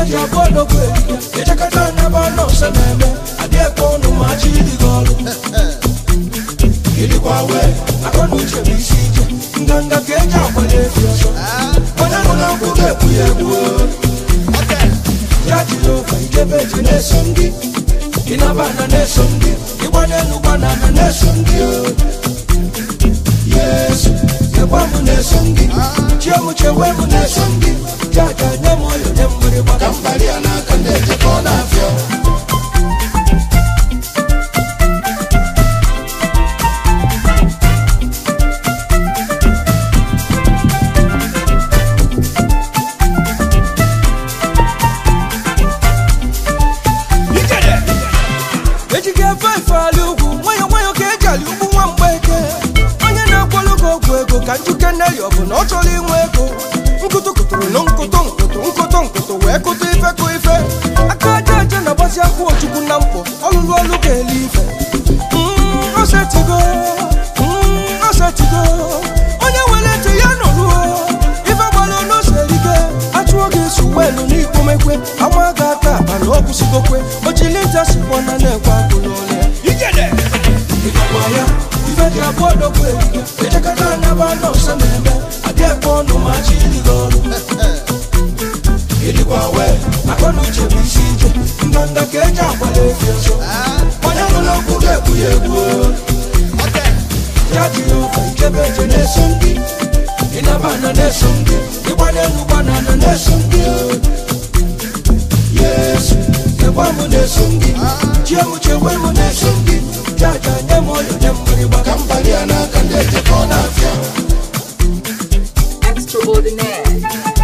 Iveja bono kweli Echakata nabano saneme Adie kono machi digolo Ili kwa we Akonu chebisije Nganga keja kwele fioso Kona muna kuge kuye kuwe Jaji yoka ikebeji nesongi Inabana nesongi Iwane nubanana nesongi Yes Yekwamu nesongi Chiemu chewemu nesongi Jaja nyemoyo nyemburi Wakambali anakandeje kona fyo Kanjuke nelio bu no choli nwego Nkutu kuturu no nkutu we kutu ife Akajaja na basi ya kuo chuku na mpo Olu keli ife Osetigo Onye welete ya no luo Ife walo no selige Achuoge suwelu ni kumekwe Amaga tapa no kusigokwe Ojilinta sipona nekwa kulole Igede Ikawaya Iveja bodo kweli Echakata nabano saneme Adie kono machi digolo Ili kwa we Akonu chebisije Nganga keja kwale fioso Wanyanula kuge kuye kuwe Jaji yoka ikebeje nesongi Inabana nesongi Iwane nubanana nesongi Yes Yekwamu nesongi Chiemu chewemu nesongi Jaja nyemoyo nyemburi Wakambali anakandeje kona fya Extraordinaire.